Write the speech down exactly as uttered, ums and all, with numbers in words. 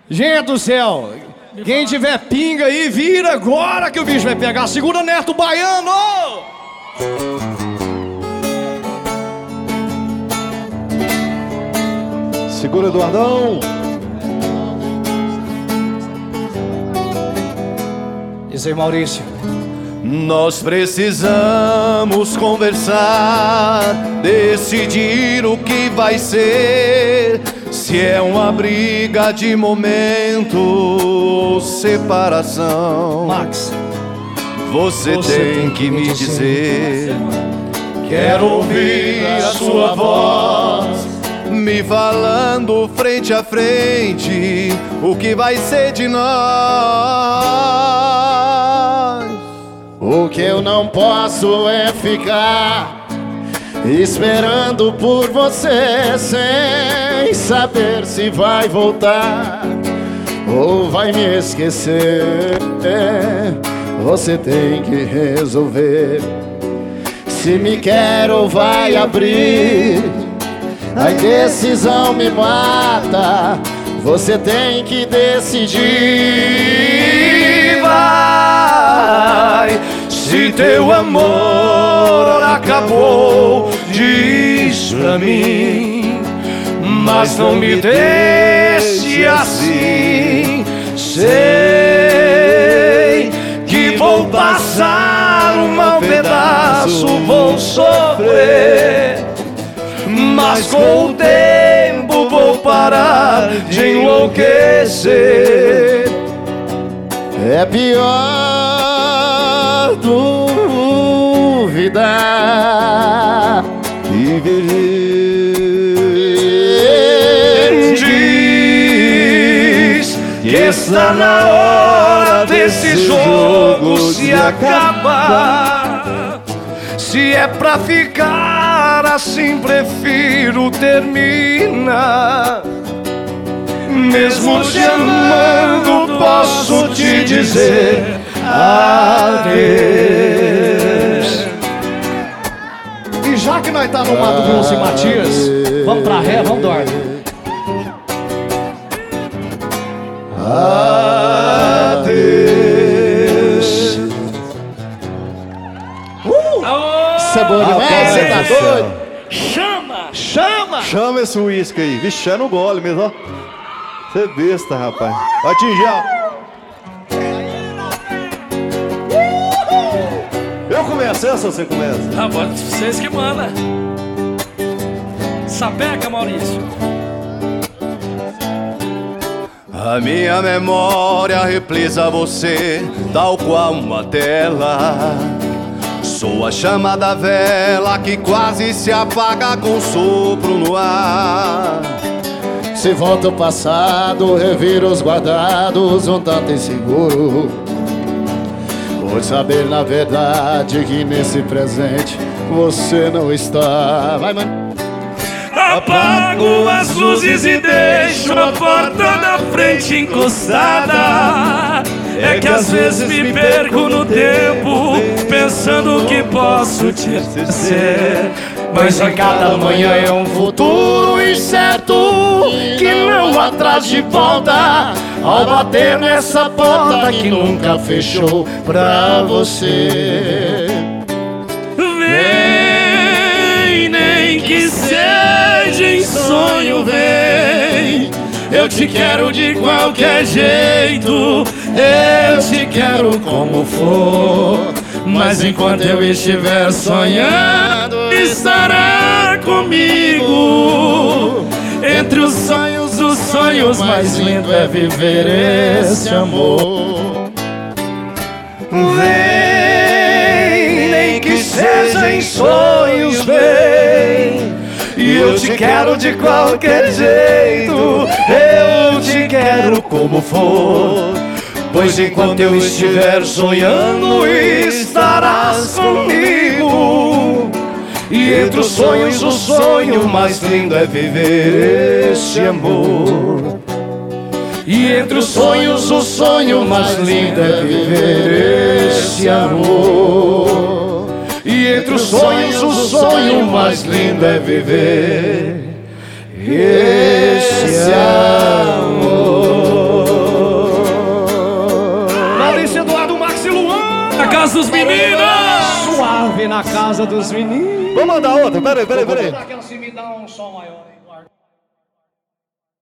Gente do céu, quem tiver pinga aí, vira agora que o bicho vai pegar. Segura Neto Baiano! Segura, Eduardão. Diz aí, Maurício. Nós precisamos conversar, decidir o que vai ser. Se é uma briga de momento ou separação, Max, você, você tem, tem que me dizer. Quero ouvir a sua voz me falando frente a frente o que vai ser de nós. O que eu não posso é ficar esperando por você sem saber se vai voltar ou vai me esquecer. Você tem que resolver se me quer ou vai abrir. A indecisão me mata, você tem que decidir. Vai, se teu amor acabou, diz pra mim, mas não me deixe assim. Sei que vou passar um mau pedaço, vou sofrer, mas com o tempo vou parar de enlouquecer. É pior duvidar e ver. Diz que está na hora desse jogo se acabar. Se é pra ficar assim, prefiro terminar. Mesmo te amando, posso te dizer adeus. E já que nós tá no Mato Grosso e Matias, vamos pra ré, vamos do ar. Adeus. Uh! Isso é bom demais, você tá doido? Chama! Chama! Chama esse uísque aí. Vixe, é no gole mesmo, ó. Você é besta, rapaz. Vai atingir. Eu começo essa ou você começa? Ah, bora, vocês que mandam. Sapeca, Maurício. A minha memória reprisa você, tal qual uma tela. Sou a chama da vela que quase se apaga com sopro no ar. Se volta o passado, revira os guardados, um tanto inseguro, por saber na verdade que nesse presente você não está. Vai, mano. Apago as luzes e deixo a porta da frente encostada. É que às vezes me perco no tempo, pensando que posso te esquecer. Mas em cada manhã é um futuro incerto que não atrás de volta. Ao bater nessa porta que nunca fechou pra você. Vem, nem que seja em sonho, vem. Eu te quero de qualquer jeito, eu te quero como for. Mas enquanto eu estiver sonhando, estará comigo. Entre os sonhos, os sonhos mais lindo é viver esse amor. Vem, nem que seja em sonhos, vem. E eu te quero de qualquer jeito, eu te quero como for. Pois enquanto eu estiver sonhando, estarás comigo. E entre os sonhos, o sonho mais lindo é viver esse amor. E entre os sonhos, o sonho mais lindo é viver esse amor. E entre os sonhos, o sonho mais lindo é viver esse amor. casa dos meninos! Suave na casa dos meninos. Vamos mandar outra, peraí, peraí, peraí. Aquela se me dá um som maior, hein?